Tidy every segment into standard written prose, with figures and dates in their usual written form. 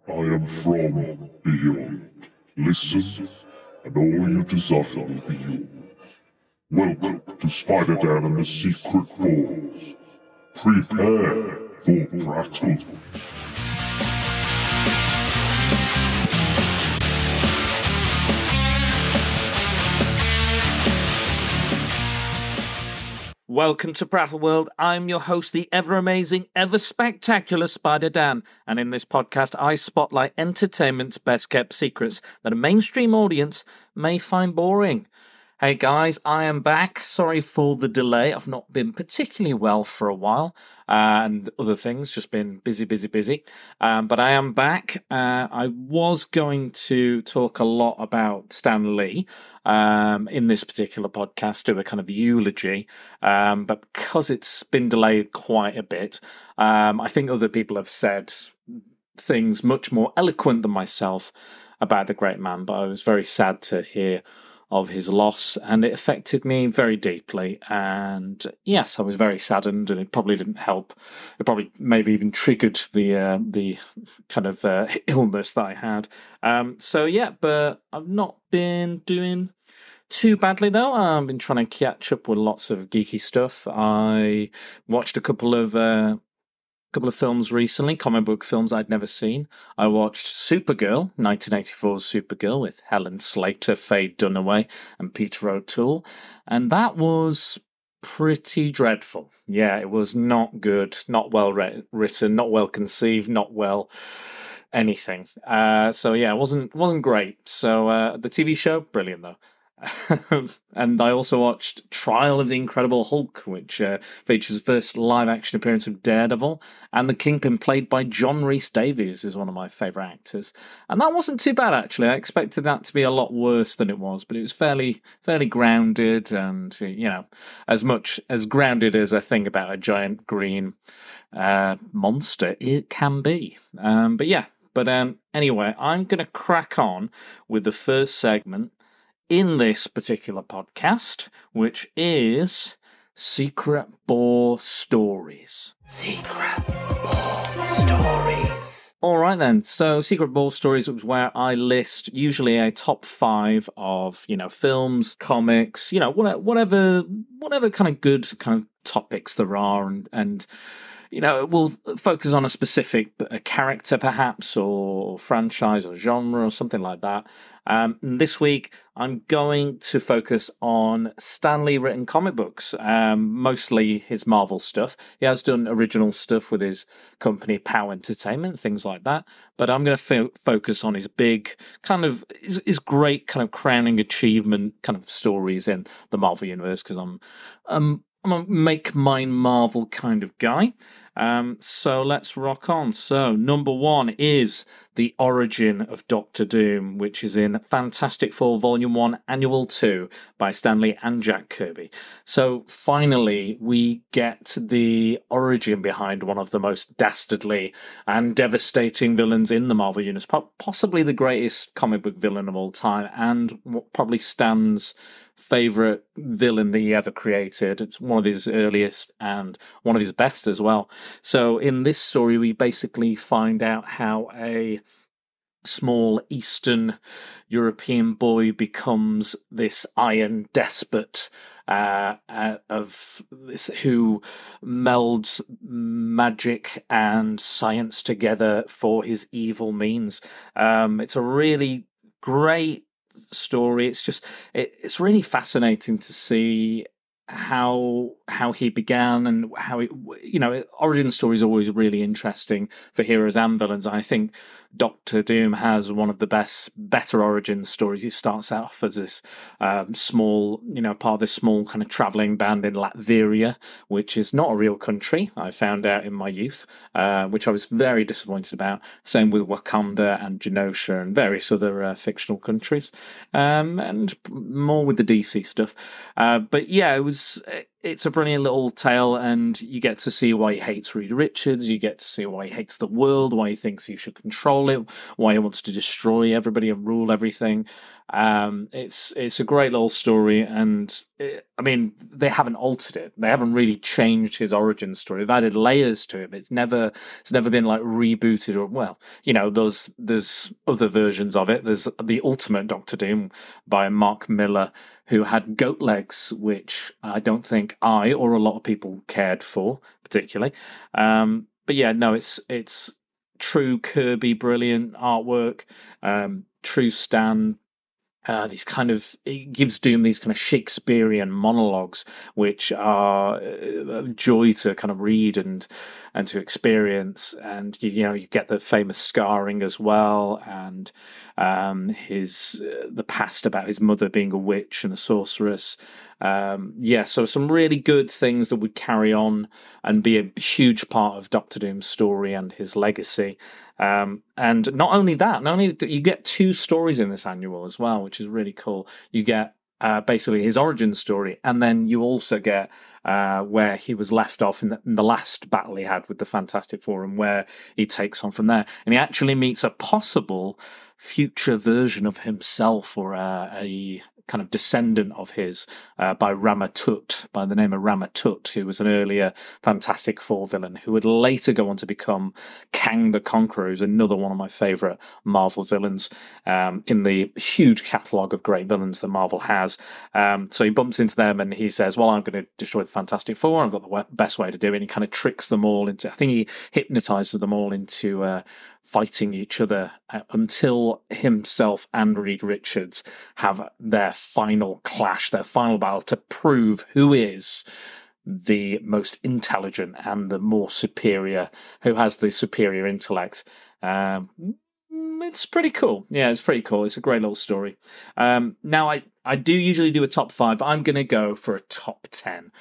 I am from beyond. Listen, and all you desire will be yours. Welcome to Spider-Dan and the Secret Balls. Prepare for battle. Welcome to Prattle World. I'm your host, the ever-amazing, ever-spectacular Spider-Dan, and in this podcast I spotlight entertainment's best-kept secrets that a mainstream audience may find boring. Hey guys, I am back. Sorry for the delay. I've not been particularly well for a while, and other things, just been busy. But I am back. I was going to talk a lot about Stan Lee in this particular podcast, do a kind of eulogy, but because it's been delayed quite a bit, I think other people have said things much more eloquent than myself about the great man, but I was very sad to hear of his loss, and it affected me very deeply. And yes, I was very saddened, and it probably didn't help. It probably maybe even triggered the kind of illness that I had. So yeah, but I've not been doing too badly though. I've been trying to catch up with lots of geeky stuff. I watched a couple of films recently, comic book films I'd never seen. I watched Supergirl, 1984's Supergirl, with Helen Slater, Faye Dunaway, and Peter O'Toole, and that was pretty dreadful. Yeah, it was not good, not well written, not well conceived, not well anything. So yeah, it wasn't great. So the TV show, brilliant though. And I also watched Trial of the Incredible Hulk, which features the first live-action appearance of Daredevil, and the Kingpin, played by John Rhys Davies, is one of my favourite actors. And that wasn't too bad, actually. I expected that to be a lot worse than it was, but it was fairly grounded, and, you know, as much as grounded as I think about a giant green monster it can be. But yeah, anyway, I'm going to crack on with the first segment in this particular podcast, which is Secret Ball Stories. Secret Ball Stories. All right then. So, Secret Ball Stories was where I list usually a top 5 of, you know, films, comics, you know, whatever kind of good kind of topics there are, and you know, we'll focus on a specific character, perhaps, or franchise, or genre, or something like that. This week, I'm going to focus on Stan Lee written comic books, mostly his Marvel stuff. He has done original stuff with his company, POW Entertainment, things like that. But I'm going to focus on his big, kind of, his great kind of crowning achievement kind of stories in the Marvel Universe, because I'm a make mine Marvel kind of guy. So let's rock on. So number 1 is The Origin of Doctor Doom, which is in Fantastic Four Volume 1, Annual 2 by Stan Lee and Jack Kirby. So finally, we get the origin behind one of the most dastardly and devastating villains in the Marvel Universe, possibly the greatest comic book villain of all time, and what probably Stan's favourite villain that he ever created. It's one of his earliest and one of his best as well. So in this story, we basically find out how a small Eastern European boy becomes this iron despot of this, who melds magic and science together for his evil means. It's a really great story. It's really fascinating to see how he began, and how it, you know, origin story is always really interesting for heroes and villains. I think Doctor Doom has one of the better origin stories. He starts off as this small, you know, part of this small kind of traveling band in Latveria, which is not a real country, I found out in my youth, which I was very disappointed about. Same with Wakanda and Genosha and various other fictional countries, and more with the DC stuff. But yeah, it's a brilliant little tale, and you get to see why he hates Reed Richards. You get to see why he hates the world, why he thinks he should control it, why he wants to destroy everybody and rule everything. It's a great little story, and I mean, they haven't altered it. They haven't really changed his origin story. They've added layers to it. But it's never been like rebooted or, well, you know, there's other versions of it. There's the Ultimate Doctor Doom by Mark Miller, who had goat legs, which I don't think I or a lot of people cared for particularly. But yeah, no, it's true Kirby, brilliant artwork, true Stan. It gives Doom these kind of Shakespearean monologues, which are a joy to kind of read and to experience. And you get the famous scarring as well, and the past about his mother being a witch and a sorceress. So some really good things that would carry on and be a huge part of Doctor Doom's story and his legacy. And not only that, you get 2 stories in this annual as well, which is really cool. You get basically his origin story, and then you also get where he was left off in the last battle he had with the Fantastic Four, and where he takes on from there. And he actually meets a possible future version of himself, or a kind of descendant of his, by the name of Rama Tut, who was an earlier Fantastic Four villain, who would later go on to become Kang the Conqueror, who's another one of my favourite Marvel villains in the huge catalogue of great villains that Marvel has. So he bumps into them and he says, well, I'm going to destroy the Fantastic Four. I've got the best way to do it. And he kind of tricks them all into, I think he hypnotises them all into fighting each other until himself and Reed Richards have their final clash, their final battle, to prove who is the most intelligent and the more superior, who has the superior intellect. It's pretty cool. Yeah, it's pretty cool. It's a great little story. Now, I do usually do a top 5, but I'm going to go for a top 10.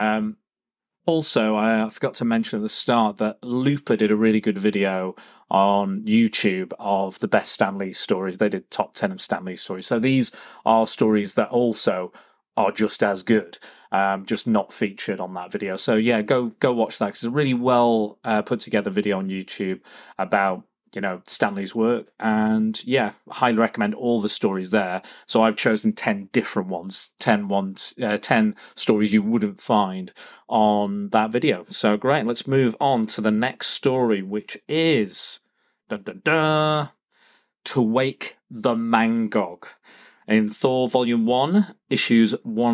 Also, I forgot to mention at the start that Looper did a really good video on YouTube of the best Stan Lee stories. They did top 10 of Stan Lee stories. So these are stories that also are just as good, just not featured on that video. So yeah, go watch that, because it's a really well put together video on YouTube about Stan Lee's work, and yeah, highly recommend all the stories there. So I've chosen 10 different ones, 10 stories you wouldn't find on that video. So great, let's move on to the next story, which is To Wake the Mangog. In Thor Volume 1, issues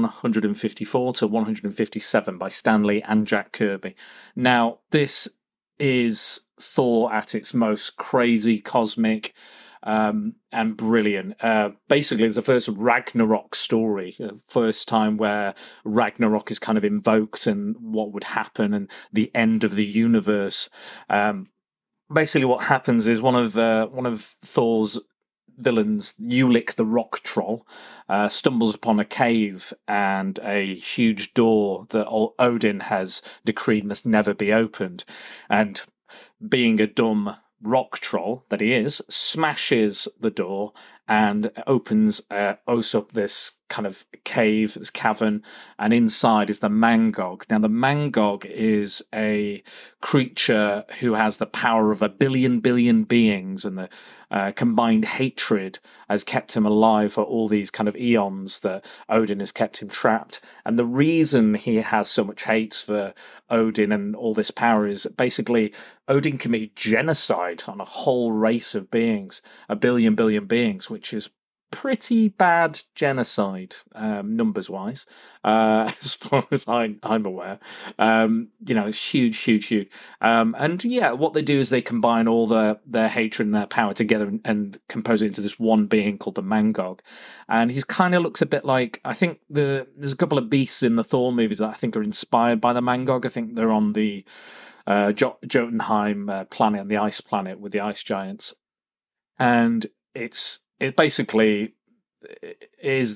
154 to 157 by Stan Lee and Jack Kirby. Now, this is Thor at its most crazy, cosmic, and brilliant. Basically, it's the first Ragnarok story, the first time where Ragnarok is kind of invoked and what would happen and the end of the universe. Basically, what happens is one of Thor's villains, Ulik the Rock Troll, stumbles upon a cave and a huge door that Odin has decreed must never be opened. And being a dumb rock troll that he is, smashes the door and opens up this kind of cave, this cavern, and inside is the Mangog. Now, the Mangog is a creature who has the power of a billion beings, and the combined hatred has kept him alive for all these kind of eons that Odin has kept him trapped. And the reason he has so much hate for Odin and all this power is basically Odin committed genocide on a whole race of beings, a billion beings, which is pretty bad genocide, numbers-wise, as far as I'm aware. It's huge. And yeah, what they do is they combine all their hatred and their power together and compose it into this one being called the Mangog. And he kind of looks a bit like, I think there's a couple of beasts in the Thor movies that I think are inspired by the Mangog. I think they're on the Jotunheim planet, and the ice planet with the ice giants. And it basically is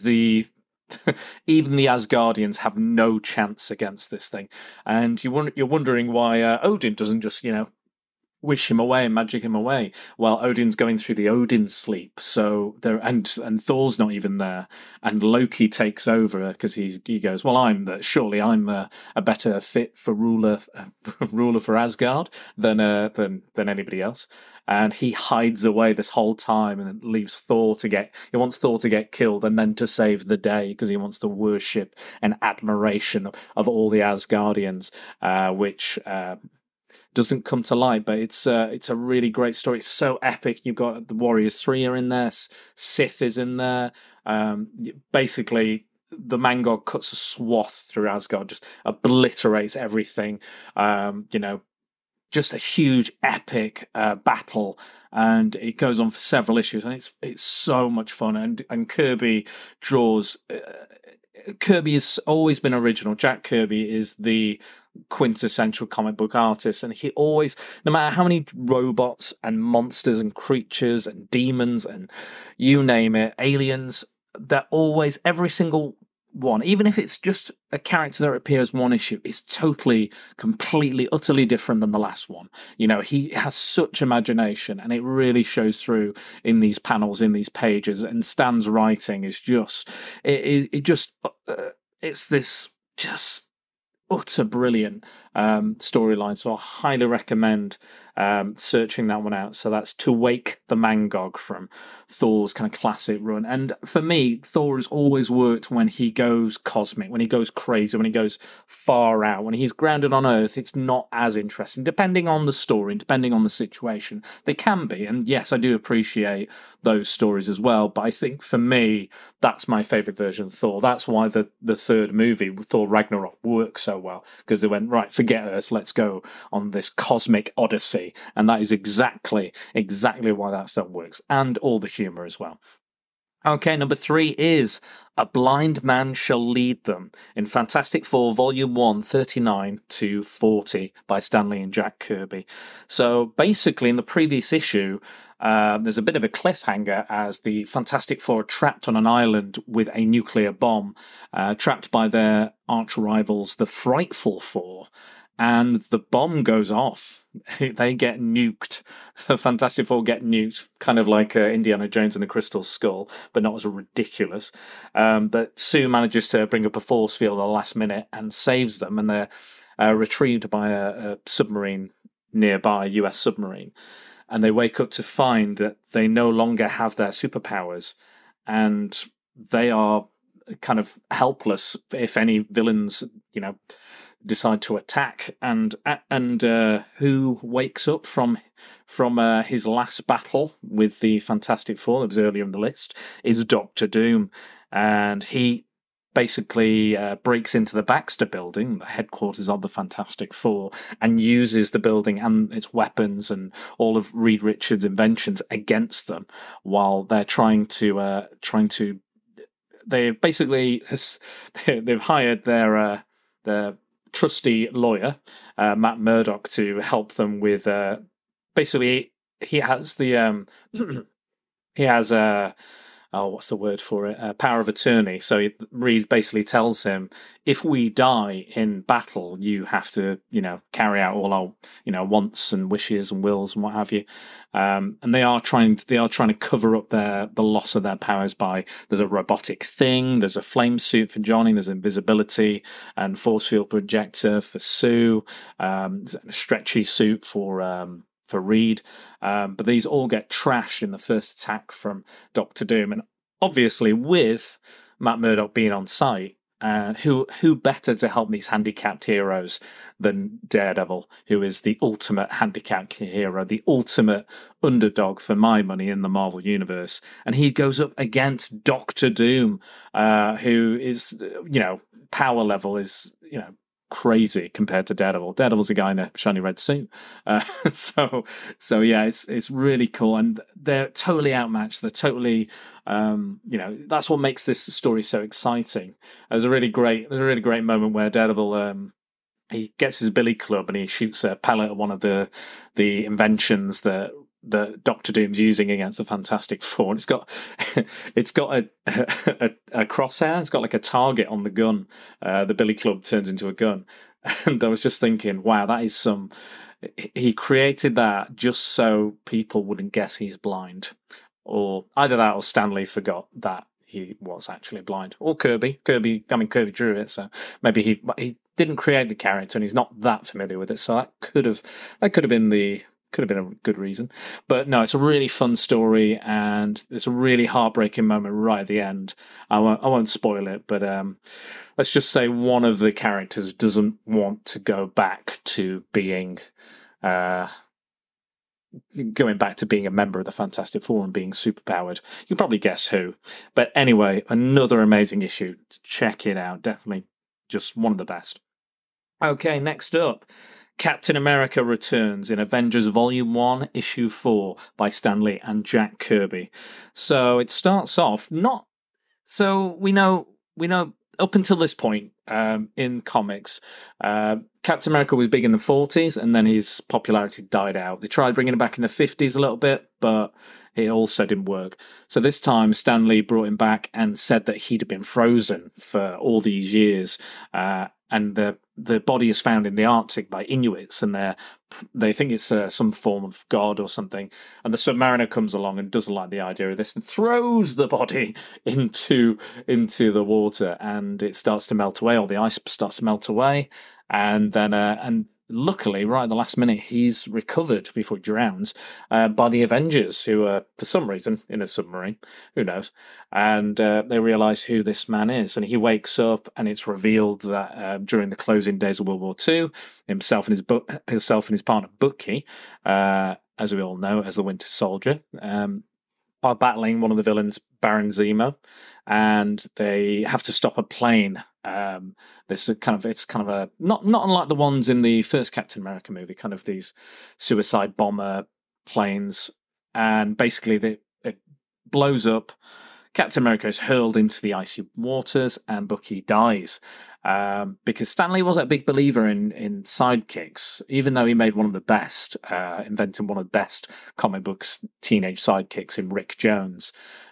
even the Asgardians have no chance against this thing, and you're wondering why Odin doesn't just wish him away and magic him away, while Odin's going through the Odin sleep. So there, and Thor's not even there, and Loki takes over because he goes, well, surely I'm a better fit for ruler for Asgard than anybody else. And he hides away this whole time and leaves Thor he wants Thor to get killed and then to save the day because he wants the worship and admiration of all the Asgardians, which doesn't come to light, but it's a really great story. It's so epic. You've got the Warriors 3 are in there, Sith is in there. Basically, the Mangog cuts a swath through Asgard, just obliterates everything. Just a huge epic battle, and it goes on for several issues, and it's so much fun. And Kirby draws. Kirby has always been original. Jack Kirby is the quintessential comic book artist, and he always, no matter how many robots and monsters and creatures and demons and you name it, aliens, they're always, every single one, even if it's just a character that appears one issue, is totally, completely, utterly different than the last one. He has such imagination, and it really shows through in these panels, in these pages. And Stan's writing is just, it's this just utter brilliant storyline. So I highly recommend searching that one out. So that's To Wake the Mangog from Thor's kind of classic run. And for me, Thor has always worked when he goes cosmic, when he goes crazy, when he goes far out. When he's grounded on Earth, it's not as interesting, depending on the story, depending on the situation. They can be, and yes, I do appreciate those stories as well, but I think for me, that's my favourite version of Thor. That's why the third movie, Thor Ragnarok, works so well, because they went, right, forget Earth, let's go on this cosmic odyssey. And that is exactly why that film works, and all the humour as well. Okay, number 3 is A Blind Man Shall Lead Them in Fantastic Four Volume 1, 39 to 40 by Stan Lee and Jack Kirby. So basically, in the previous issue, there's a bit of a cliffhanger as the Fantastic Four are trapped on an island with a nuclear bomb, trapped by their arch rivals, the Frightful Four. And the bomb goes off. They get nuked. The Fantastic Four get nuked, kind of like Indiana Jones and the Crystal Skull, but not as ridiculous. But Sue manages to bring up a force field at the last minute and saves them, and they're retrieved by a submarine nearby, a US submarine. And they wake up to find that they no longer have their superpowers, and they are kind of helpless if any villains, decide to attack. And who wakes up from his last battle with the Fantastic Four, that was earlier in the list, is Doctor Doom. And he basically breaks into the Baxter Building, the headquarters of the Fantastic Four, and uses the building and its weapons and all of Reed Richards' inventions against them, while they're trying to they've hired their trusty lawyer, Matt Murdock, to help them with. Basically, he has what's the word for it? Power of attorney. So Reed basically tells him, if we die in battle, you have to, carry out all our, wants and wishes and wills and what have you. And they are trying to cover up the loss of their powers by, there's a robotic thing, there's a flame suit for Johnny, there's invisibility and force field projector for Sue, there's a stretchy suit for Reed, but these all get trashed in the first attack from Doctor Doom, and obviously with Matt Murdock being on site, who better to help these handicapped heroes than Daredevil, who is the ultimate handicapped hero, the ultimate underdog for my money in the Marvel Universe, and he goes up against Doctor Doom, who is, power level is, crazy compared to Daredevil. Daredevil's a guy in a shiny red suit. So yeah, it's really cool, and they're totally outmatched. They're totally, that's what makes this story so exciting. There's a really great moment where Daredevil, he gets his billy club and he shoots a pellet at one of the inventions that Doctor Doom's using against the Fantastic Four. And it's got a crosshair. It's got like a target on the gun. The billy club turns into a gun, And I was just thinking, wow, that is some. He created that just so people wouldn't guess he's blind, or either that or Stanley forgot that he was actually blind, or Kirby. Kirby drew it, so maybe he didn't create the character and he's not that familiar with it. So that could have been a good reason. But no, it's a really fun story, and it's a really heartbreaking moment right at the end. I won't spoil it, but let's just say one of the characters doesn't want to go back to being going back to being a member of the Fantastic Four and being superpowered. You can probably guess who. But anyway, another amazing issue. Check it out. Definitely just one of the best. Okay, next up. Captain America returns in Avengers Volume 1, Issue 4 by Stan Lee and Jack Kirby. So it starts off not... So we know up until this point in comics, Captain America was big in the 40s and then his popularity died out. They tried bringing it back in the 50s a little bit, but it also didn't work. So this time Stan Lee brought him back and said that he'd been frozen for all these years, and the body is found in the Arctic by Inuits, and they think it's some form of god or something. And the Submariner comes along and doesn't like the idea of this and throws the body into the water, and it starts to melt away. All the ice starts to melt away, and then luckily, right at the last minute, he's recovered before he drowns by the Avengers, who are, for some reason, in a submarine. Who knows? And they realise who this man is. And he wakes up, and it's revealed that during the closing days of World War II, himself and his partner, Bucky, as we all know, as the Winter Soldier, are battling one of the villains, Baron Zemo, and they have to stop a plane. It's kind of a not unlike the ones in the first Captain America movie, kind of these suicide bomber planes, and basically it blows up. Captain America is hurled into the icy waters, and Bucky dies. Because Stan Lee wasn't a big believer in sidekicks, even though he made one of the best, inventing one of the best comic books teenage sidekicks in Rick Jones.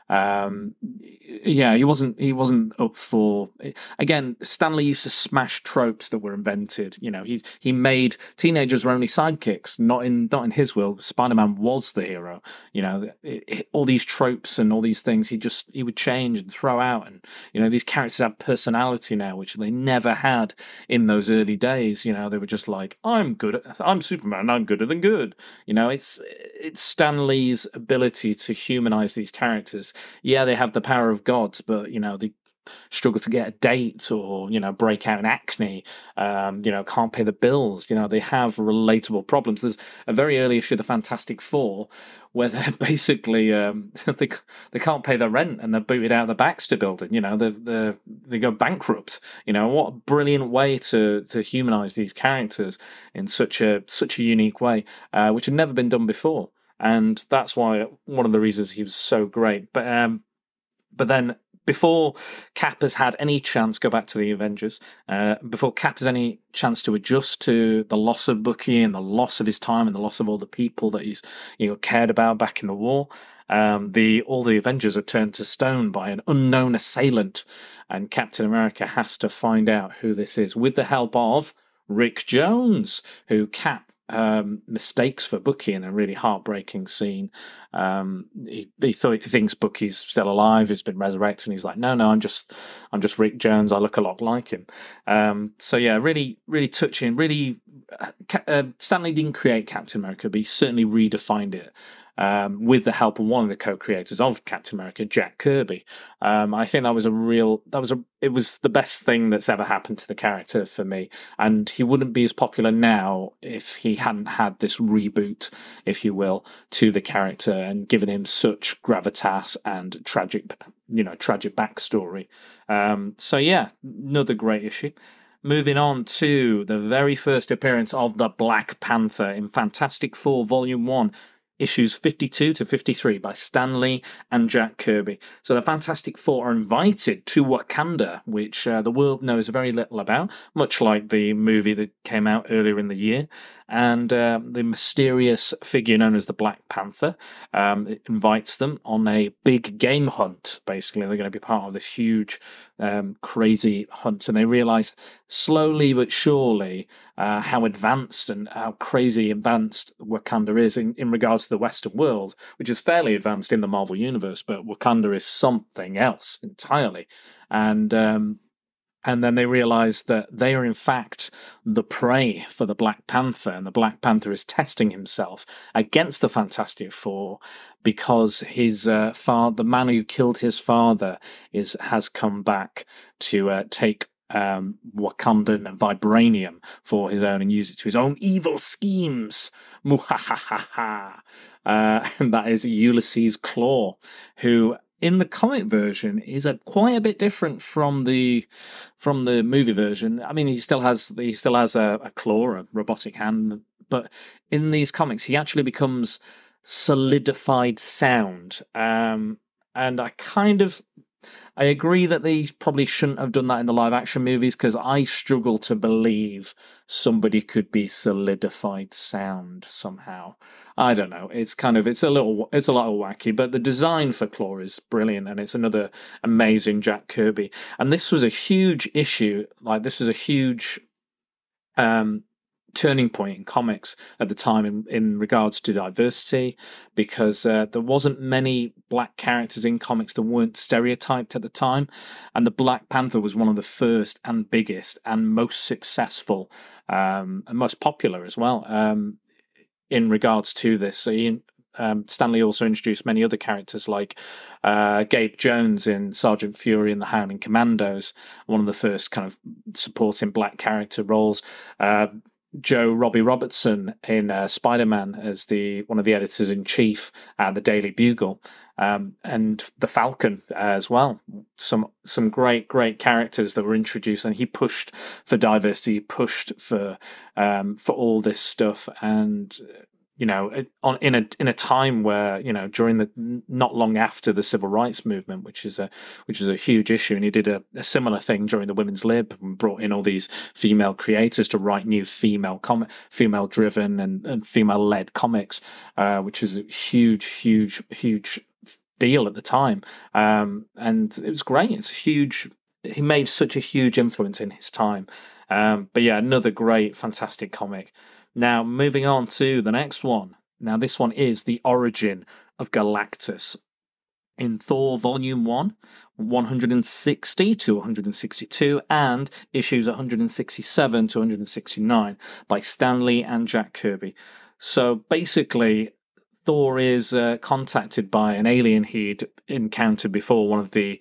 He wasn't up for. Again, Stan Lee used to smash tropes that were invented. You know, he made teenagers were only sidekicks. Not in his world. Spider-Man was the hero. You know, all these tropes and all these things he would change and throw out. And you know, these characters have personality now, which they never had in those early days. You know, they were just like, I'm Superman. I'm gooder than good. You know, it's Stan Lee's ability to humanize these characters. Yeah, they have the power of gods, but you know, they struggle to get a date, or you know, break out in acne, you know, can't pay the bills. You know, they have relatable problems. There's a very early issue of the Fantastic Four where they're basically they can't pay their rent and they're booted out of the Baxter building. You know, they go bankrupt. You know, what a brilliant way to humanize these characters in such a unique way, which had never been done before. And that's why one of the reasons he was so great. But then before Cap has had any chance, go back to the Avengers, before Cap has any chance to adjust to the loss of Bucky and the loss of his time and the loss of all the people that he's cared about back in the war, all the Avengers are turned to stone by an unknown assailant, and Captain America has to find out who this is with the help of Rick Jones, who Cap mistakes for Bucky in a really heartbreaking scene. He thinks Bucky's still alive, he's been resurrected, and he's like, no, I'm just Rick Jones, I look a lot like him. So yeah, really, really touching. Really, Stan Lee didn't create Captain America, but he certainly redefined it. With the help of one of the co-creators of Captain America, Jack Kirby. I think it was the best thing that's ever happened to the character for me. And he wouldn't be as popular now if he hadn't had this reboot, if you will, to the character and given him such gravitas and tragic backstory. So yeah, another great issue. Moving on to the very first appearance of the Black Panther in Fantastic Four Volume 1, issues 52 to 53 by Stan Lee and Jack Kirby. So the Fantastic Four are invited to Wakanda, which the world knows very little about, much like the movie that came out earlier in the year. And the mysterious figure known as the Black Panther invites them on a big game hunt. Basically, they're going to be part of this huge crazy hunt, and they realize slowly but surely how advanced and how crazy advanced Wakanda is in regards to the Western world, which is fairly advanced in the Marvel universe, but Wakanda is something else entirely. And then they realize that they are in fact the prey for the Black Panther, and the Black Panther is testing himself against the Fantastic Four because his father, the man who killed his father, has come back to take Wakandan vibranium for his own and use it to his own evil schemes. Muhahaha. And that is Ulysses Claw, who in the comic version is quite a bit different from the movie version. I mean, he still has a claw, a robotic hand, but in these comics, he actually becomes solidified sound. And I agree that they probably shouldn't have done that in the live action movies, because I struggle to believe somebody could be solidified sound somehow. I don't know. It's a little wacky, but the design for Claw is brilliant, and it's another amazing Jack Kirby. And this was a huge issue. Like, this was a huge turning point in comics at the time in regards to diversity, because there wasn't many black characters in comics that weren't stereotyped at the time, and the Black Panther was one of the first and biggest and most successful and most popular as well in regards to this. So Stan Lee also introduced many other characters like Gabe Jones in Sergeant Fury and the Howling Commandos, one of the first kind of supporting black character roles. Joe Robbie Robertson in Spider-Man as one of the editors in chief at the Daily Bugle, and the Falcon as well. Some great characters that were introduced, and he pushed for diversity, pushed for all this stuff, and in a time where, during not long after the civil rights movement, which is a huge issue, and he did a similar thing during the Women's Lib and brought in all these female creators to write new female driven and female led comics, which is a huge deal at the time, and it was great. He made such a huge influence in his time, but yeah, another great, fantastic comic. Now, moving on to the next one. Now, this one is the origin of Galactus. In Thor Volume 1, 160 to 162, and issues 167 to 169 by Stan Lee and Jack Kirby. So rigel Thor is contacted by an alien he'd encountered before, one of the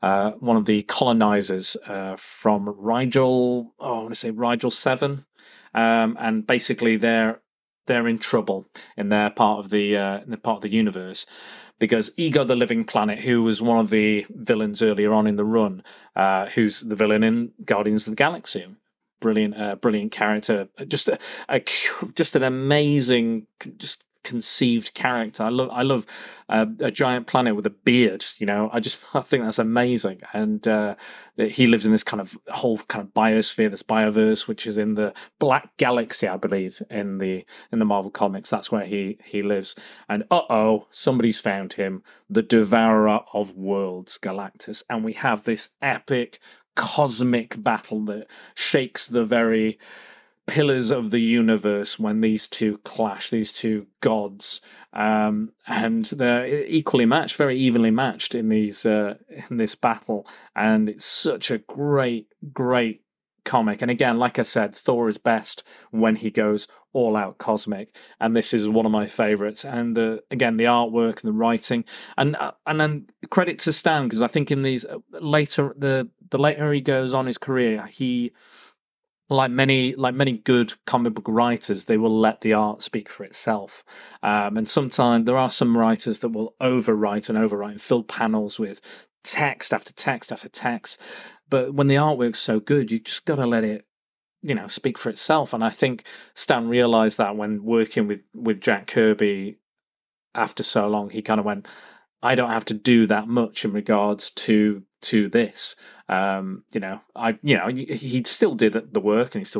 colonizers from Rigel. I want to say Rigel 7. And basically they're in trouble in their part of the universe, because Ego the Living Planet, who was one of the villains earlier on in the run, who's the villain in Guardians of the Galaxy, brilliant character, just an amazing, just conceived character. I love a giant planet with a beard. I think that's amazing. And he lives in this kind of whole kind of biosphere, this bioverse, which is in the Black Galaxy, I believe, in the Marvel comics. That's where he lives. And somebody's found him, the Devourer of Worlds, Galactus, and we have this epic cosmic battle that shakes the very pillars of the universe when these two clash, these two gods, and they're equally matched, very evenly matched in this battle, and it's such a great comic. And again, like I said, Thor is best when he goes all out cosmic, and this is one of my favorites. And again, the artwork and the writing, and then credit to Stan, because I think in these later, the later he goes on his career, he, like many good comic book writers, they will let the art speak for itself. And sometimes there are some writers that will overwrite and fill panels with text after text after text. But when the artwork's so good, you just got to let it, speak for itself. And I think Stan realized that when working with Jack Kirby after so long, he kind of went, I don't have to do that much in regards to this. He still did the work, and he still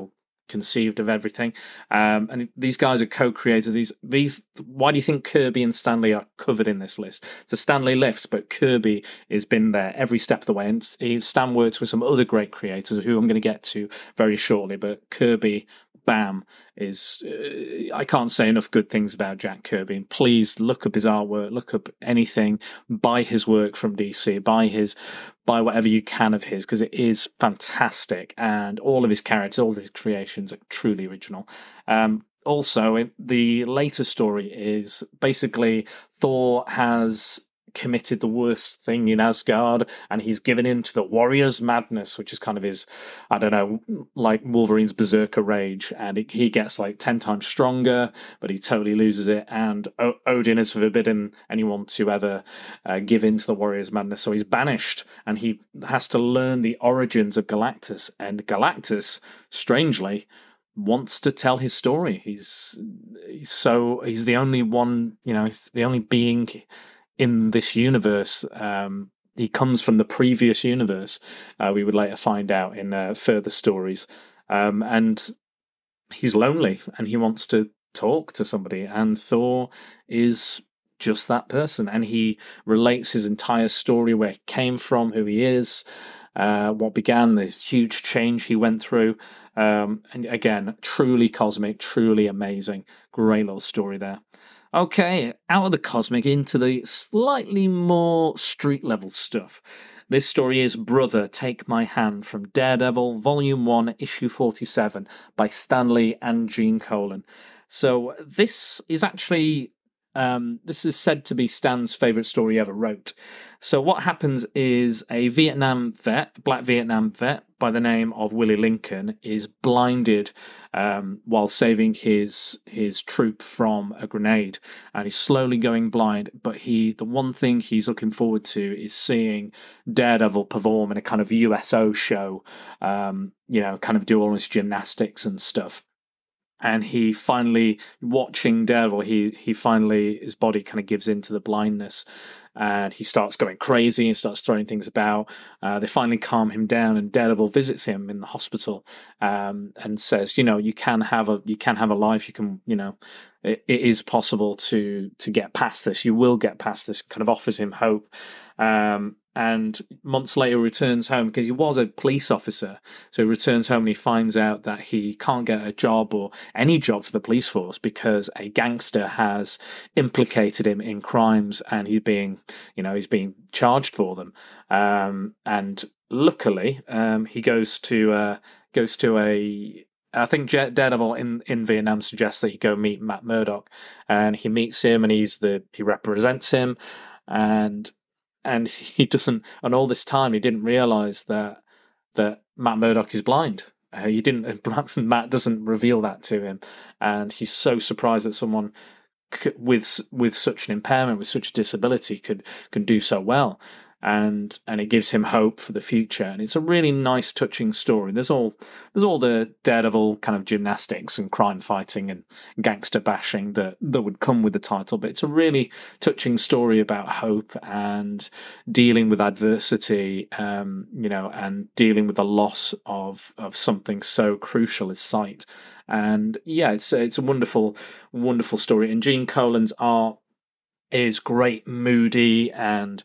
conceived of everything. And these guys are co-creators. Why do you think Kirby and Stan Lee are covered in this list? So Stan Lee lifts, but Kirby has been there every step of the way. And Stan works with some other great creators who I'm going to get to very shortly. But Kirby, bam, is I can't say enough good things about Jack Kirby. And please look up his artwork, look up anything, buy his work from DC, buy whatever you can of his, because it is fantastic. And all of his characters, all of his creations are truly original. Also, the later story is basically Thor has committed the worst thing in Asgard, and he's given in to the warrior's madness, which is kind of his, I don't know, like Wolverine's berserker rage, and he gets like 10 times stronger, but he totally loses it, and Odin has forbidden anyone to ever give in to the warrior's madness, so he's banished, and he has to learn the origins of Galactus, and Galactus, strangely, wants to tell his story. He's the only one, he's the only being in this universe. He comes from the previous universe, we would later find out in further stories. And he's lonely and he wants to talk to somebody, and Thor is just that person. And he relates his entire story, where he came from, who he is, what began, the huge change he went through. And again, truly cosmic, truly amazing. Great little story there. Okay, out of the cosmic into the slightly more street level stuff. This story is Brother, Take My Hand from Daredevil, Volume 1, Issue 47 by Stan Lee and Gene Colan. So this is actually, this is said to be Stan's favourite story he ever wrote. So what happens is a Black Vietnam vet by the name of Willie Lincoln is blinded while saving his troop from a grenade, and he's slowly going blind. But the one thing he's looking forward to is seeing Daredevil perform in a kind of USO show, kind of do all his gymnastics and stuff. And he finally, watching Daredevil, his body kind of gives in to the blindness, and he starts going crazy and starts throwing things about. They finally calm him down, and Daredevil visits him in the hospital and says, you can have a life. You can, it is possible to get past this. You will get past this. Kind of offers him hope. And months later returns home, because he was a police officer. So he returns home and he finds out that he can't get a job or any job for the police force because a gangster has implicated him in crimes, and he's being charged for them. And luckily, he goes to a I think Daredevil in Vietnam suggests that he go meet Matt Murdock, and he meets him, and he represents him, and he doesn't. And all this time, he didn't realize that Matt Murdock is blind. Matt doesn't reveal that to him, and he's so surprised that someone with such an impairment, with such a disability, can do so well. And it gives him hope for the future, and it's a really nice, touching story. There's all the Daredevil kind of gymnastics and crime fighting and gangster bashing that would come with the title, but it's a really touching story about hope and dealing with adversity, and dealing with the loss of something so crucial as sight. And yeah, it's a wonderful, wonderful story. And Gene Colan's art is great, moody, and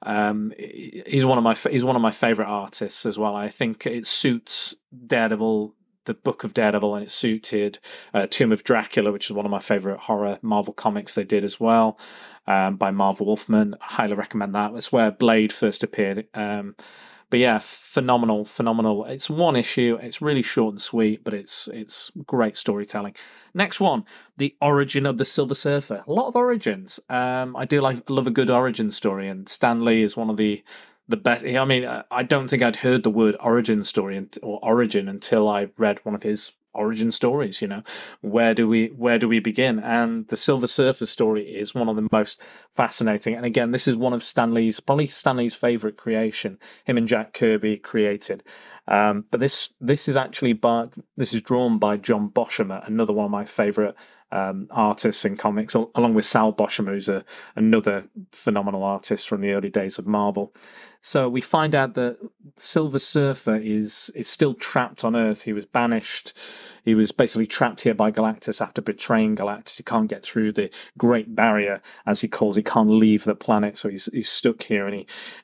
he's one of my favorite artists as well. I think it suits Daredevil, the book of Daredevil, and it suited Tomb of Dracula, which is one of my favorite horror Marvel comics they did as well, by Marv Wolfman. I highly recommend that. That's where Blade first appeared. But yeah, phenomenal. It's one issue. It's really short and sweet, but it's great storytelling. Next one, The Origin of the Silver Surfer. A lot of origins. I love a good origin story, and Stan Lee is one of the best. I mean, I don't think I'd heard the word origin story or origin until I read one of his origin stories. Where do we begin? And the Silver Surfer story is one of the most fascinating. And again, this is one of probably Stan Lee's favorite creation. Him and Jack Kirby created. But this is drawn by John Boshamer, another one of my favorite artists in comics, along with Sal Boshamer, who's another phenomenal artist from the early days of Marvel. So we find out that Silver Surfer is still trapped on Earth. He was banished. He was basically trapped here by Galactus after betraying Galactus. He can't get through the Great Barrier, as he calls it. He can't leave the planet, so he's stuck here, and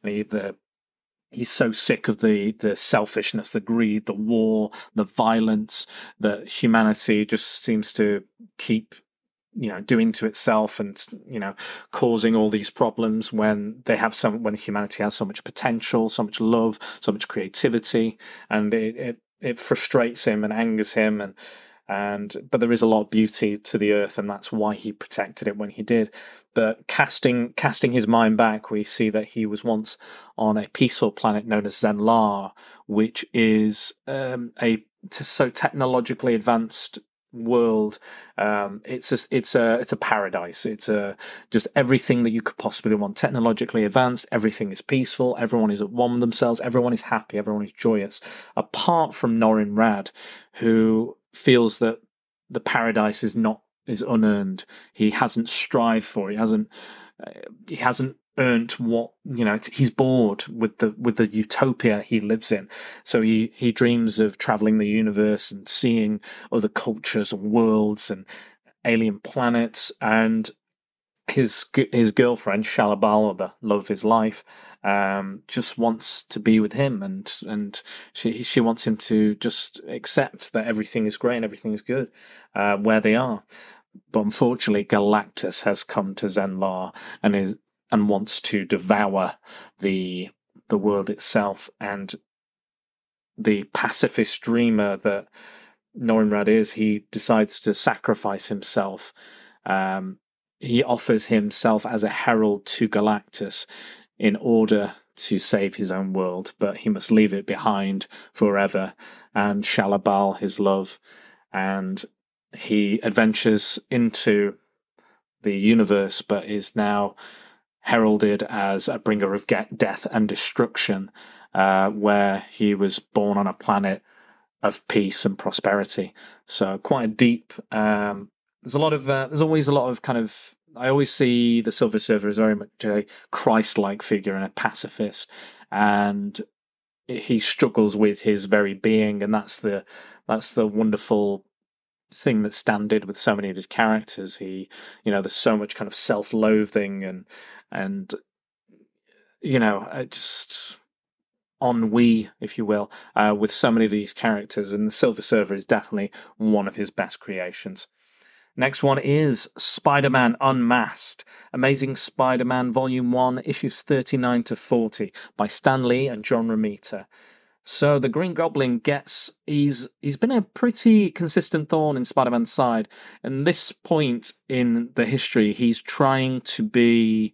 he's so sick of the selfishness, the greed, the war, the violence that humanity just seems to keep doing to itself, and causing all these problems when humanity has so much potential, so much love, so much creativity, and it frustrates him and angers him, but there is a lot of beauty to the Earth, and that's why he protected it when he did. But casting his mind back, we see that he was once on a peaceful planet known as Zenlar, which is so technologically advanced world. It's a paradise. It's just everything that you could possibly want. Technologically advanced, everything is peaceful, everyone is at one with themselves, everyone is happy, everyone is joyous, apart from Norrin Radd, who feels that the paradise is unearned. He hasn't strived for it. He hasn't earned what he's bored with the utopia he lives in, so he dreams of traveling the universe and seeing other cultures and worlds and alien planets. And his girlfriend Shalla-Bal, the love of his life, just wants to be with him, and she wants him to just accept that everything is great and everything is good where they are. But unfortunately, Galactus has come to Zenlar and wants to devour the world itself. And the pacifist dreamer that Norrin Radd is, he decides to sacrifice himself. He offers himself as a herald to Galactus in order to save his own world, but he must leave it behind forever. And Shalla-Bal, his love, and he adventures into the universe, but is now heralded as a bringer of death and destruction, where he was born on a planet of peace and prosperity. So quite a deep. There's always a lot of kind of. I always see the Silver Surfer as very much a Christ-like figure and a pacifist, and he struggles with his very being, and that's the wonderful thing that Stan did with so many of his characters. There's so much kind of self-loathing and just ennui, if you will, with so many of these characters, and the Silver Surfer is definitely one of his best creations. Next one is Spider-Man Unmasked, Amazing Spider-Man Volume 1, issues 39 to 40, by Stan Lee and John Romita. So the Green Goblin he's been a pretty consistent thorn in Spider-Man's side. And this point in the history, he's trying to be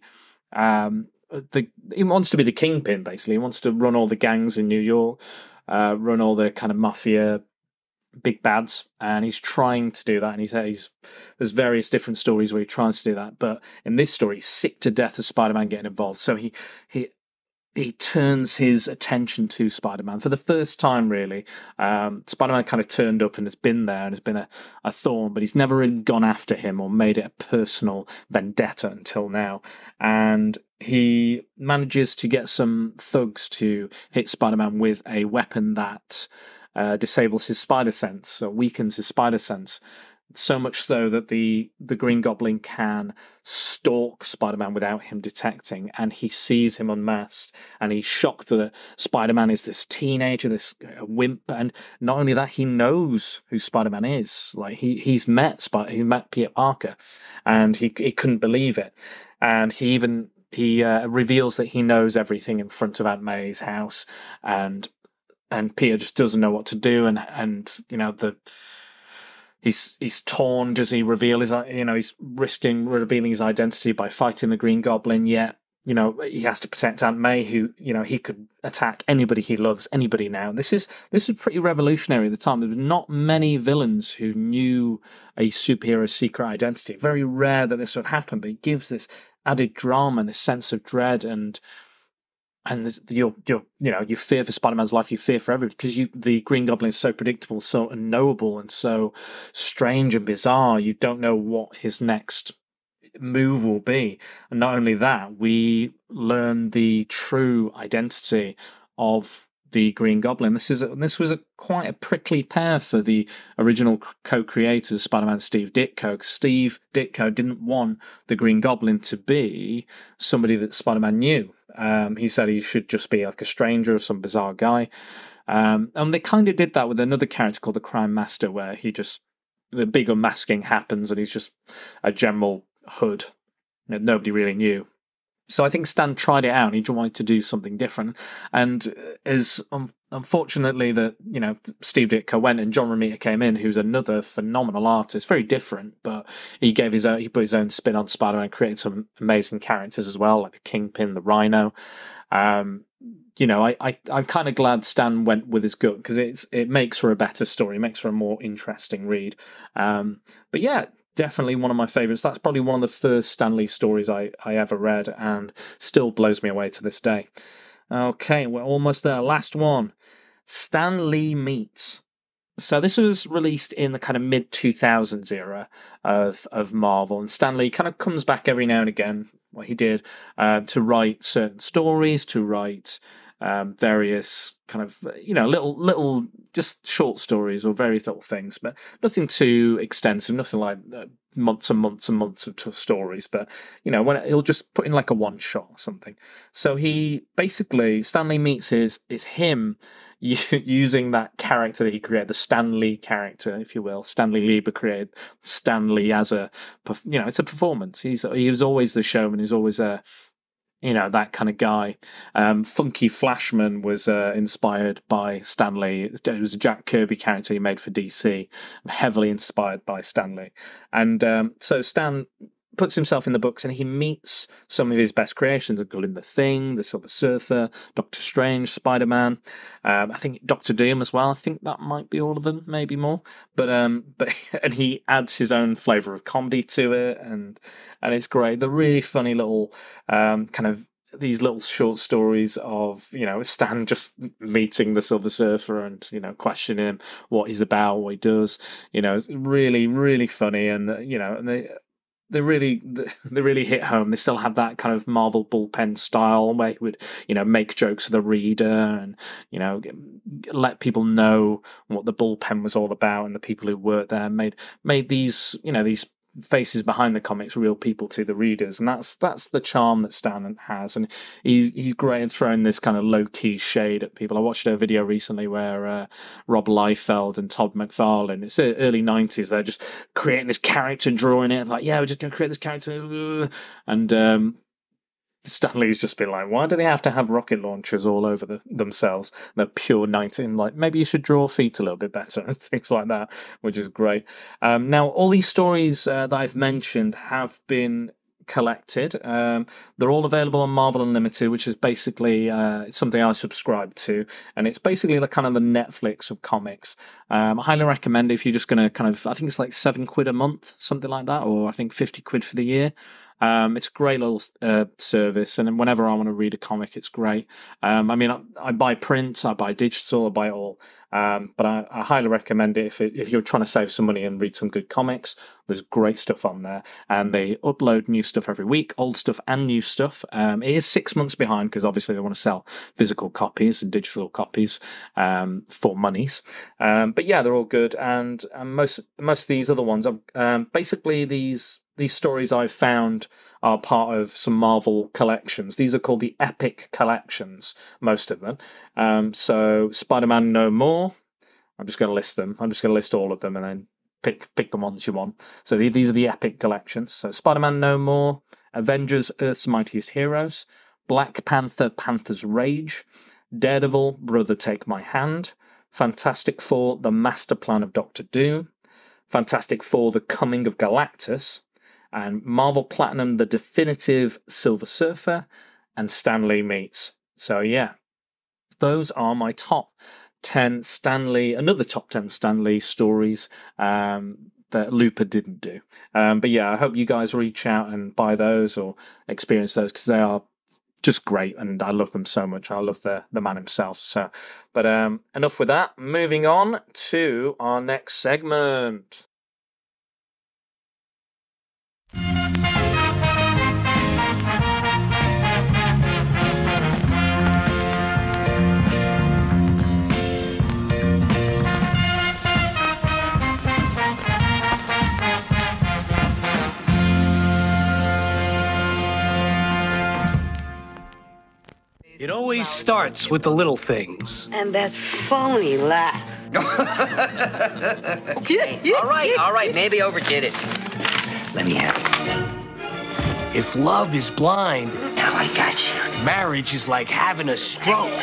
he wants to be the kingpin, basically. He wants to run all the gangs in New York, run all the kind of mafia big bads, and he's trying to do that. And there's various different stories where he tries to do that, but in this story, he's sick to death of Spider-Man getting involved. So he turns his attention to Spider-Man for the first time, really. Spider-Man kind of turned up and has been there and has been a thorn, but he's never really gone after him or made it a personal vendetta until now. And he manages to get some thugs to hit Spider-Man with a weapon that disables his spider sense, or weakens his spider sense. So much so that the Green Goblin can stalk Spider-Man without him detecting, and he sees him unmasked, and he's shocked that Spider-Man is this teenager, this wimp, and not only that, he knows who Spider-Man is. Like he's met Peter Parker, and he couldn't believe it, and he reveals that he knows everything in front of Aunt May's house, and Peter just doesn't know what to do, and he's torn. Does he reveal he's risking revealing his identity by fighting the Green Goblin, yet he has to protect Aunt May, who he could attack anybody he loves, anybody now. This is pretty revolutionary at the time. There were not many villains who knew a superhero's secret identity. Very rare that this would happen, but it gives this added drama and this sense of dread, and and you fear for Spider-Man's life, you fear for everything, because the Green Goblin is so predictable, so unknowable, and so strange and bizarre. You don't know what his next move will be. And not only that, we learn the true identity of the Green Goblin. This was quite a prickly pear for the original co-creators, Spider-Man Steve Ditko. Steve Ditko didn't want the Green Goblin to be somebody that Spider-Man knew. He said he should just be like a stranger or some bizarre guy. And they kind of did that with another character called the Crime Master, where the big unmasking happens and he's just a general hood that nobody really knew. So I think Stan tried it out and he wanted to do something different. And as unfortunately that, Steve Ditko went and John Romita came in, who's another phenomenal artist, very different, but he put his own spin on Spider-Man, created some amazing characters as well, like the Kingpin, the Rhino. I'm kind of glad Stan went with his gut, because it makes for a better story, it makes for a more interesting read. But yeah, definitely one of my favourites. That's probably one of the first Stan Lee stories I ever read, and still blows me away to this day. Okay, we're almost there. Last one. Stan Lee Meets. So this was released in the kind of mid-2000s era of Marvel, and Stan Lee kind of comes back every now and again, what he did, to write certain stories, to write various kind of, little just short stories or very little things, but nothing too extensive, nothing like months and months and months of stories. But, when he'll just put in like a one shot or something. So Stan Lee Meets is him using that character that he created, the Stan Lee character, if you will. Stanley Lieber created Stan Lee as it's a performance. He was always the showman. He's always that kind of guy. Funky Flashman was inspired by Stan Lee. It was a Jack Kirby character he made for DC, heavily inspired by Stan Lee. And so Stan puts himself in the books and he meets some of his best creations, including The Thing, the Silver Surfer, Doctor Strange, Spider-Man, I think Doctor Doom as well. I think that might be all of them, maybe more. But and he adds his own flavour of comedy to it, and it's great. The really funny little kind of these little short stories of, Stan just meeting the Silver Surfer and, questioning him, what he's about, what he does. It's really, really funny, and, and they really hit home. They still have that kind of Marvel bullpen style where he would, make jokes to the reader and, let people know what the bullpen was all about, and the people who worked there made these, these faces behind the comics real people to the readers, and that's the charm that Stan has. And he's great at throwing this kind of low-key shade at people. I watched a video recently where Rob Liefeld and Todd McFarlane, it's the early 90s, they're just creating this character, drawing it like, yeah, we're just going to create this character, and Stan Lee's just been like, why do they have to have rocket launchers all over themselves? They're pure 19. Like, maybe you should draw feet a little bit better and things like that, which is great. Now, all these stories that I've mentioned have been collected. They're all available on Marvel Unlimited, which is basically something I subscribe to, and it's basically the kind of the Netflix of comics. I highly recommend it if you're just going to kind of, I think it's like £7 a month, something like that, or I think £50 for the year. It's a great little service, and whenever I want to read a comic, it's great. I buy print, I buy digital, I buy it all. But I highly recommend it if you're trying to save some money and read some good comics. There's great stuff on there, and they upload new stuff every week, old stuff and new stuff. It is 6 months behind because obviously they want to sell physical copies and digital copies for monies. But yeah, they're all good, and most of these other ones are basically these stories I've found are part of some Marvel collections. These are called the Epic Collections, most of them. So Spider-Man No More, I'm just going to list them. I'm just going to list all of them and then pick the ones you want. So these are the Epic Collections. So Spider-Man No More, Avengers Earth's Mightiest Heroes, Black Panther Panther's Rage, Daredevil Brother Take My Hand, Fantastic Four The Master Plan of Doctor Doom, Fantastic Four The Coming of Galactus, and Marvel Platinum The Definitive Silver Surfer, and Stan Lee Meets. So yeah, those are my top 10 another top 10 Stan Lee stories that Looper didn't do. But yeah, I hope you guys reach out and buy those or experience those, because they are just great, and I love them so much. I love the man himself. So, but enough with that. Moving on to our next segment. It always starts with the little things. And that phony laugh. Okay, all right, maybe overdid it. Let me have it. If love is blind, Now I got you. marriage is like having a stroke.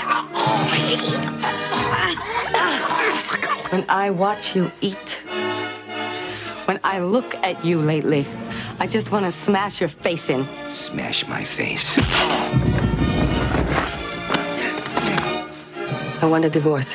When I watch you eat, when I look at you lately, I just want to smash your face in. Smash my face. I want a divorce.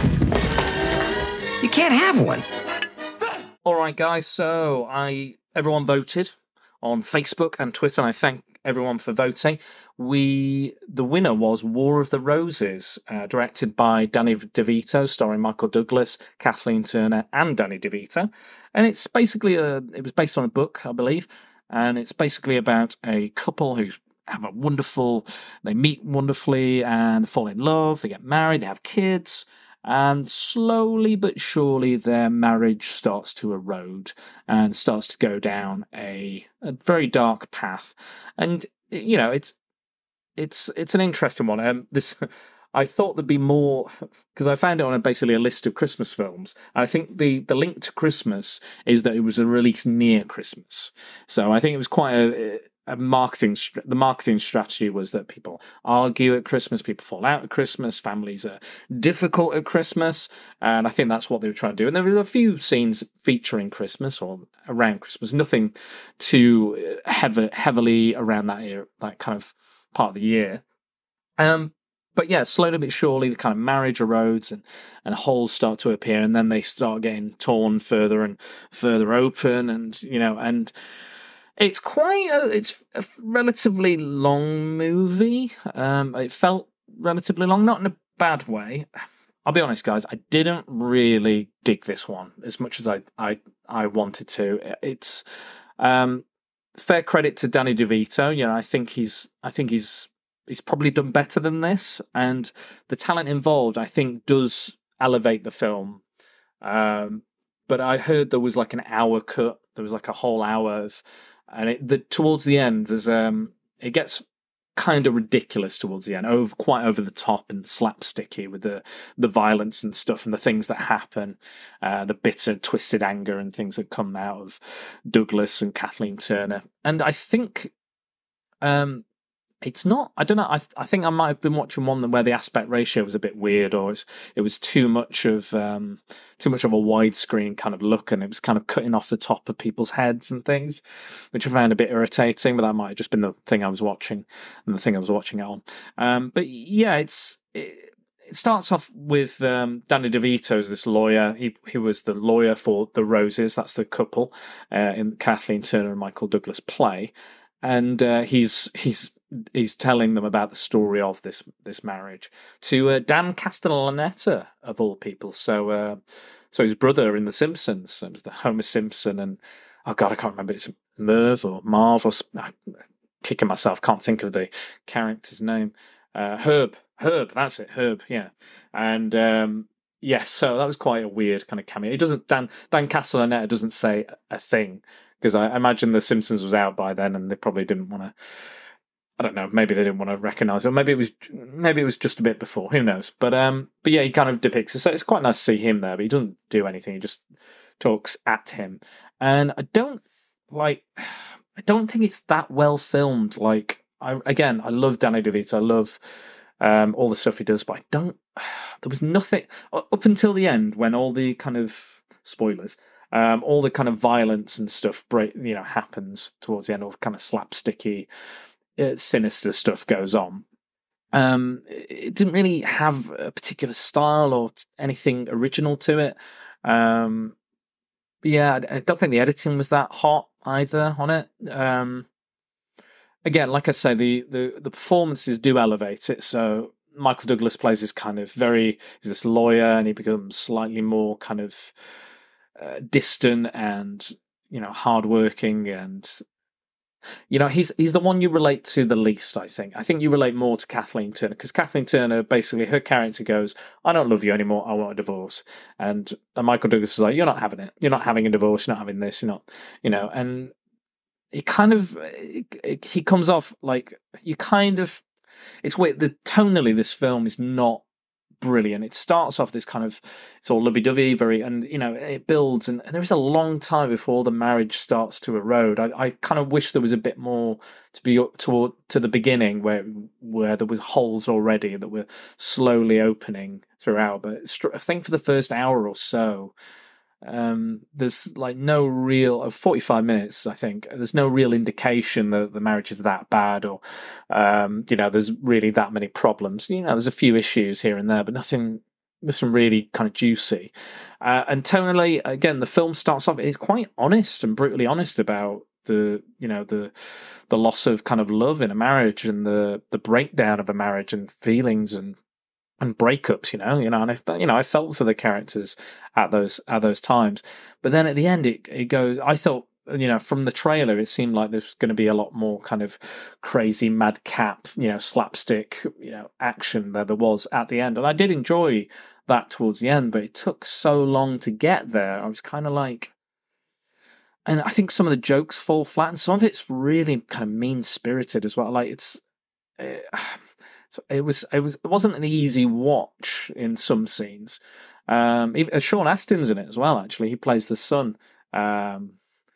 You can't have one. All right, guys. So everyone voted on Facebook and Twitter, and I thank everyone for voting. The winner was War of the Roses, directed by Danny DeVito, starring Michael Douglas, Kathleen Turner, and Danny DeVito. And it's basically it was based on a book, I believe, and it's basically about a couple who they meet wonderfully and fall in love, they get married, they have kids, and slowly but surely their marriage starts to erode and starts to go down a very dark path. And it's an interesting one. I thought there'd be more, because I found it on basically a list of Christmas films. And I think the link to Christmas is that it was a release near Christmas. So I think it was quite the marketing strategy was that people argue at Christmas, people fall out at Christmas, families are difficult at Christmas, and I think that's what they were trying to do. And there were a few scenes featuring Christmas or around Christmas, nothing too heavily around that kind of part of the year. But yeah, slowly but surely, the kind of marriage erodes and holes start to appear, and then they start getting torn further and further open, and it's it's a relatively long movie. It felt relatively long, not in a bad way. I'll be honest, guys, I didn't really dig this one as much as I wanted to. It's fair credit to Danny DeVito. I think he's probably done better than this, and the talent involved, I think, does elevate the film. But I heard there was like an hour cut. There was like a whole hour of, and towards the end, there's it gets kind of ridiculous towards the end, quite over the top and slapsticky with the violence and stuff and the things that happen, the bitter, twisted anger and things that come out of Douglas and Kathleen Turner. And I think it's not. I don't know. I think I might have been watching one where the aspect ratio was a bit weird, or it was too much of a widescreen kind of look, and it was kind of cutting off the top of people's heads and things, which I found a bit irritating. But that might have just been the thing I was watching and the thing I was watching it on. But yeah, it starts off with Danny DeVito as this lawyer. He was the lawyer for the Roses. That's the couple in Kathleen Turner and Michael Douglas play, and he's telling them about the story of this marriage to Dan Castellaneta, of all people. So his brother in The Simpsons. It was the Homer Simpson, and oh god, I can't remember. It's Merv or Marv or I'm kicking myself. Can't think of the character's name. Herb. That's it. Herb. Yeah, and yes. So that was quite a weird kind of cameo. It doesn't. Dan Castellaneta doesn't say a thing, because I imagine The Simpsons was out by then, and they probably didn't want to. I don't know. Maybe they didn't want to recognise it, or maybe it was just a bit before. Who knows? But yeah, he kind of depicts it. So it's quite nice to see him there, but he doesn't do anything. He just talks at him, and I don't think it's that well filmed. Like I love Danny DeVito. I love all the stuff he does, but there was nothing up until the end when all the kind of spoilers. All the kind of violence and stuff happens towards the end. All the kind of slapsticky, sinister stuff goes on. It didn't really have a particular style or anything original to it. Yeah, I don't think the editing was that hot either on it. again, like I say, the performances do elevate it. So Michael Douglas plays this kind of he's this lawyer, and he becomes slightly more kind of distant and, hardworking, and he's the one you relate to the least. I think you relate more to Kathleen Turner, because Kathleen Turner, basically her character goes, "I don't love you anymore. I want a divorce," and Michael Douglas is like, "You're not having it. You're not having a divorce. You're not having this. You're not, and he kind of he comes off like you kind of. It's weird. Tonally, this film is not brilliant. It starts off this kind of, it's all lovey-dovey, and it builds, and there is a long time before the marriage starts to erode. I kind of wish there was a bit more to be up to the beginning, where there was holes already that were slowly opening throughout. But I think for the first hour or so, there's like no real 45 minutes. I think there's no real indication that the marriage is that bad, or there's really that many problems. There's a few issues here and there, but nothing really kind of juicy. And tonally, again, the film starts off, it's quite honest and brutally honest about the loss of kind of love in a marriage, and the breakdown of a marriage, and feelings and breakups, and I felt for the characters at those times. But then at the end, it goes. I thought, from the trailer, it seemed like there's going to be a lot more kind of crazy madcap, slapstick, action that there was at the end, and I did enjoy that towards the end. But it took so long to get there. I was kind of like, and I think some of the jokes fall flat, and some of it's really kind of mean spirited as well. Like it's. So it wasn't an easy watch in some scenes. Even, Sean Astin's in it as well. Actually, he plays the son. One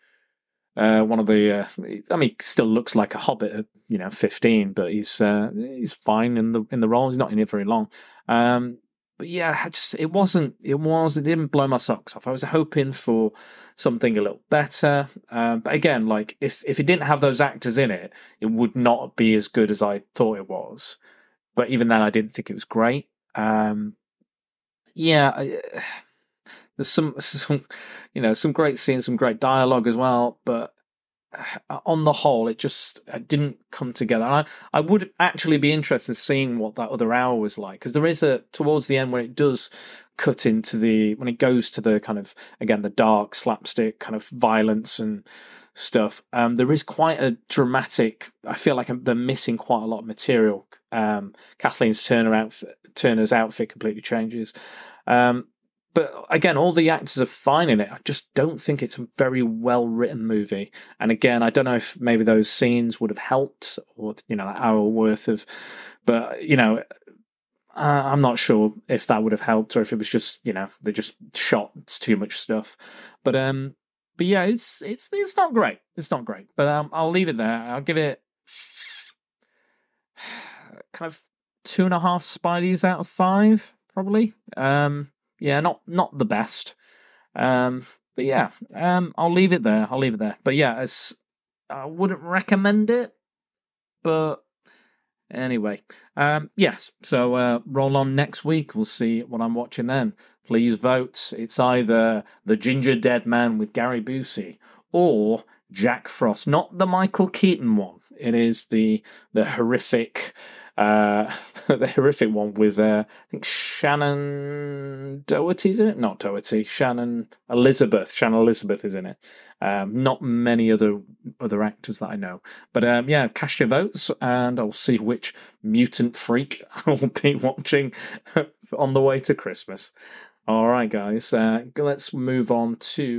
of the. He still looks like a hobbit at 15, but he's fine in the role. He's not in it very long. But yeah, it didn't blow my socks off. I was hoping for something a little better. But again, like if it didn't have those actors in it, it would not be as good as I thought it was. But even then, I didn't think it was great. There's some great scenes, some great dialogue as well. But on the whole, it didn't come together. And I would actually be interested in seeing what that other hour was like, because there is towards the end where it does cut into when it goes to the kind of, again, the dark slapstick kind of violence and stuff. There is quite a dramatic. I feel like they're missing quite a lot of material. Kathleen Turner's outfit completely changes. But again, all the actors are fine in it. I just don't think it's a very well written movie. And again, I don't know if maybe those scenes would have helped, or an hour worth of. But I'm not sure if that would have helped, or if it was just they just shot too much stuff. But yeah, it's not great. It's not great. But I'll leave it there. I'll give it kind of 2.5 Spideys out of 5, probably. Yeah, not the best. But yeah, I'll leave it there. But yeah, I wouldn't recommend it. But anyway, yes. So roll on next week. We'll see what I'm watching then. Please vote. It's either The Ginger Dead Man with Gary Busey or Jack Frost, not the Michael Keaton one. It is the horrific. The horrific one with I think Shannon Doherty's in it. Not Doherty. Shannon Elizabeth is in it. Not many other actors that I know. But yeah, cast your votes, and I'll see which mutant freak I'll be watching on the way to Christmas. All right, guys. Let's move on to.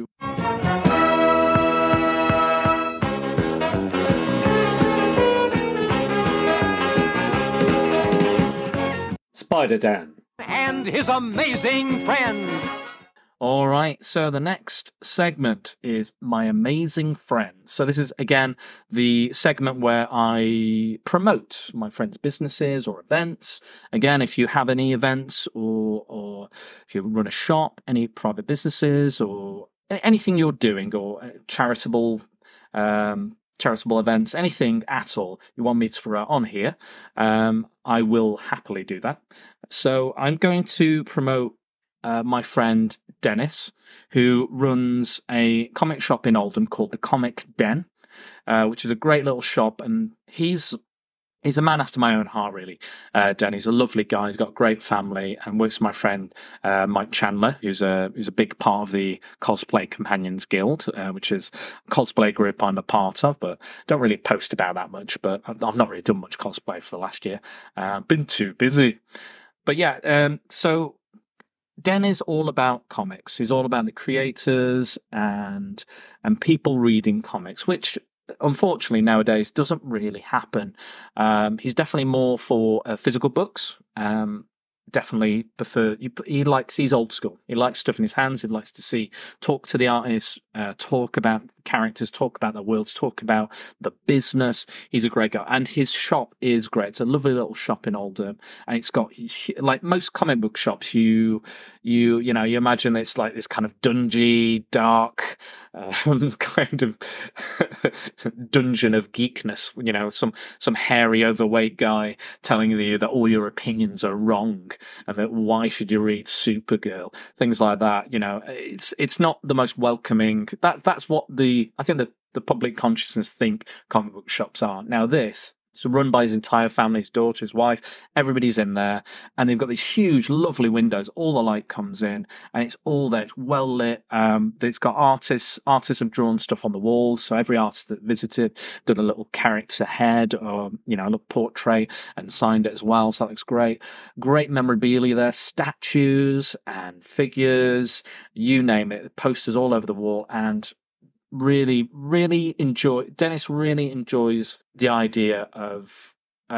Spider Dan and his amazing friends. All right, so the next segment is My Amazing Friends. So this is, again, the segment where I promote my friends' businesses or events. Again, if you have any events or if you run a shop, any private businesses or anything you're doing, or charitable events, anything at all you want me to promote on here, I will happily do that. So I'm going to promote my friend Dennis, who runs a comic shop in Oldham called The Comic Den. which is a great little shop, and he's a man after my own heart, really. Denny's a lovely guy. He's got a great family, and works with my friend Mike Chandler, who's a big part of the Cosplay Companions Guild, which is a cosplay group I'm a part of, but don't really post about that much. But I've not really done much cosplay for the last year. Been too busy. But yeah, so Den is all about comics. He's all about the creators and people reading comics, which unfortunately nowadays doesn't really happen. He's definitely more for physical books. Definitely prefer. He's old school. He likes stuff in his hands. He likes to talk to the artists, talk about characters, talk about the worlds, talk about the business. He's a great guy, and his shop is great. It's a lovely little shop in Oldham, and it's got, like most comic book shops, you imagine it's like this kind of dungy, dark, kind of dungeon of geekness. Some hairy, overweight guy telling you that all your opinions are wrong, and that why should you read Supergirl, things like that. It's not the most welcoming. That's what I think the public consciousness think comic book shops are. Now it's run by his entire family, his daughter, his wife, everybody's in there, and they've got these huge, lovely windows. All the light comes in, and it's all there. It's well lit. It's got artists have drawn stuff on the walls, so every artist that visited did a little character head or, a little portrait and signed it as well, so that looks great. Great memorabilia there, statues and figures, you name it, posters all over the wall, and really, really Dennis really enjoys the idea of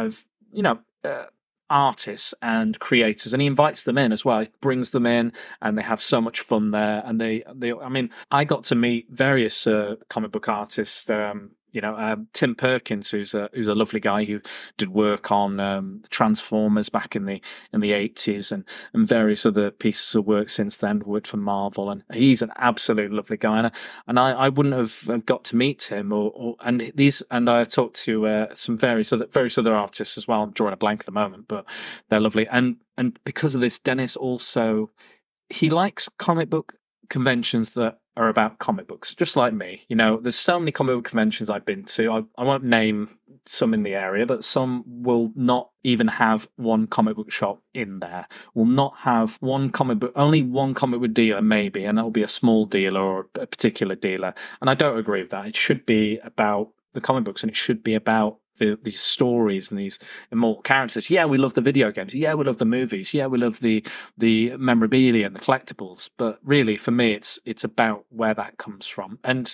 artists and creators, and he invites them in as well. He brings them in, and they have so much fun there. And I got to meet various comic book artists. Tim Perkins, who's a lovely guy who did work on Transformers back in the 80s, and various other pieces of work since then. Worked for Marvel, and he's an absolute lovely guy. And I wouldn't have got to meet him and I talked to some various other artists as well. I'm drawing a blank at the moment, but they're lovely. And because of this, Dennis also, he likes comic book conventions that are about comic books, just like me. There's so many comic book conventions I've been to. I won't name some in the area, but some will not even have one comic book shop in there. Will not have only one comic book dealer maybe, and that'll be a small dealer or a particular dealer. And I don't agree with that. It should be about the comic books, and it should be about these stories and these immortal characters. Yeah, we love the video games. Yeah, we love the movies. Yeah, we love the memorabilia and the collectibles. But really, for me, it's about where that comes from. And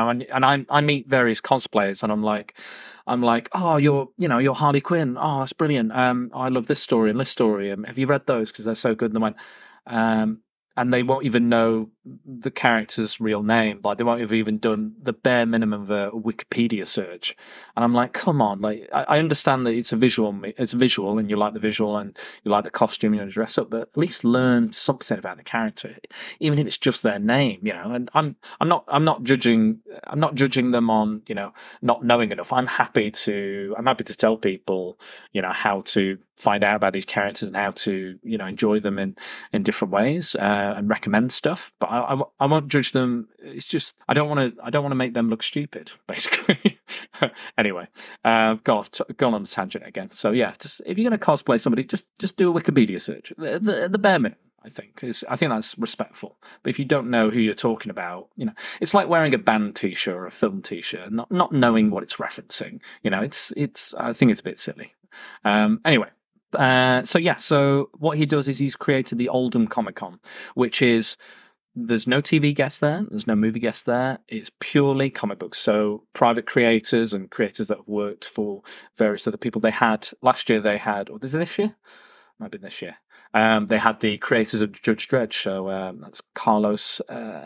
I meet various cosplayers, and I'm like, oh, you're Harley Quinn. Oh, that's brilliant. I love this story and this story. Have you read those? Because they're so good. And they went, and they won't even know the character's real name. Like, they won't have even done the bare minimum of a Wikipedia search. And I'm like, come on. Like, I understand that it's visual, and you like the visual, and you like the costume, you want to dress up, but at least learn something about the character, even if it's just their name, And I'm not judging them on, not knowing enough. I'm happy to tell people, how to find out about these characters and how to, enjoy them in different ways, and recommend stuff. But I won't judge them. It's just I don't want to make them look stupid, basically. Anyway, gone on a tangent again. So yeah, just, if you're going to cosplay somebody, just do a Wikipedia search. The bare minimum, I think that's respectful. But if you don't know who you're talking about, it's like wearing a band T-shirt or a film T-shirt, not knowing what it's referencing. I think it's a bit silly. Anyway. So what he does is he's created the Oldham Comic Con, which is, there's no TV guests there, there's no movie guests there, it's purely comic books. So private creators and creators that have worked for various other people. Last year, or is it this year? Might be this year. They had the creators of Judge Dredd, so that's Carlos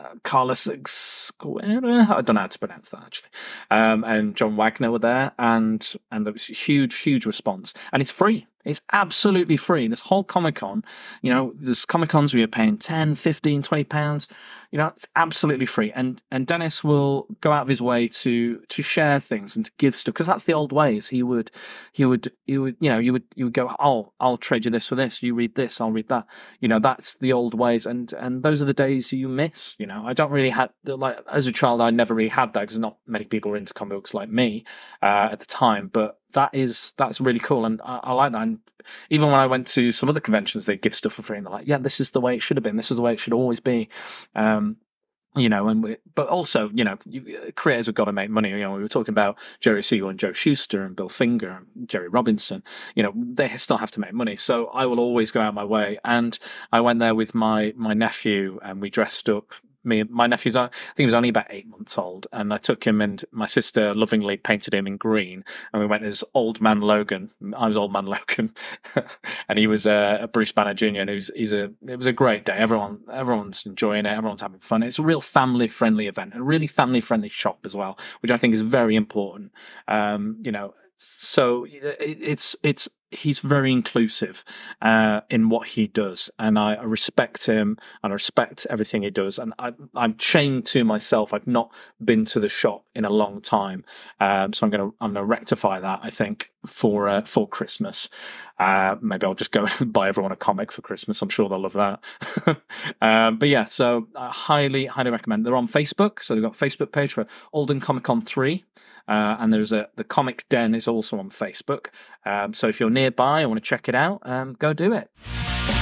Escuera. I don't know how to pronounce that, actually. And John Wagner were there, and there was a huge response. And it's free. It's absolutely free. This whole Comic-Con, there's Comic-Cons where you're paying 10, 15, 20 pounds. It's absolutely free. And Dennis will go out of his way to share things and to give stuff, because that's the old ways. You would go, oh, I'll trade you this for this. You read this, I'll read that. You know, that's the old ways, and those are the days you miss. You know, I don't really had, like, as a child, I never really had that because not many people were into comic books like me at the time. But that's really cool, and I like that. And even when I went to some other conventions, they give stuff for free, and they're like, yeah, this is the way it should have been. This is the way it should always be. You know, but also, you know, creators have got to make money. You know, we were talking about Jerry Siegel and Joe Shuster and Bill Finger and Jerry Robinson. You know, they still have to make money. So I will always go out my way. And I went there with my nephew, and we dressed up. My nephew's, I think he was only about 8 months old, and I took him, and my sister lovingly painted him in green, and we went as Old Man Logan. I was Old Man Logan, and he was a Bruce Banner Jr. And it was a great day. Everyone's enjoying it. Everyone's having fun. It's a real family friendly event, a really family friendly shop as well, which I think is very important. You know, so he's very inclusive in what he does, and I respect him, and I respect everything he does. And I'm chained to myself. I've not been to the shop in a long time, so I'm gonna rectify that, I think, for Christmas. Maybe I'll just go and buy everyone a comic for Christmas. I'm sure they'll love that. But yeah, so I highly recommend. They're on Facebook, so they've got a Facebook page for Alden Comic Con 3. And there's the Comic Den is also on Facebook. So if you're nearby and want to check it out, go do it.